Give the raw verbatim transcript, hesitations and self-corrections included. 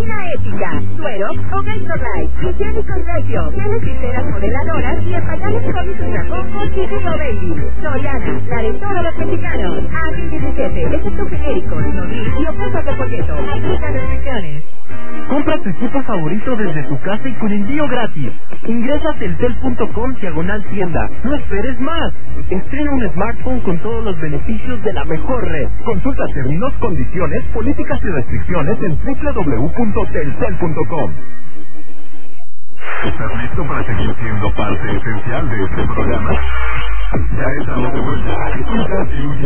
Cocina ética, suero o Gatorade, higiénicos regio, geles y ceras modeladoras y empacajes cómics ultracomfort y Río Baby. Soriana, la de todos los mexicanos. abril diecisiete, excepto genéricos, Nodil y ofertas de folleto. Aplican restricciones. Compra tu equipo favorito desde tu casa y con envío gratis. Ingresa a telcel punto com diagonal tienda. No esperes más. Estrena un smartphone con todos los beneficios de la mejor red. Consulta términos, condiciones, políticas y restricciones en doble u doble u doble u punto telcel punto com. ¿Estás listo para seguir siendo parte esencial de este programa? Ya estamos de vuelta. Escucha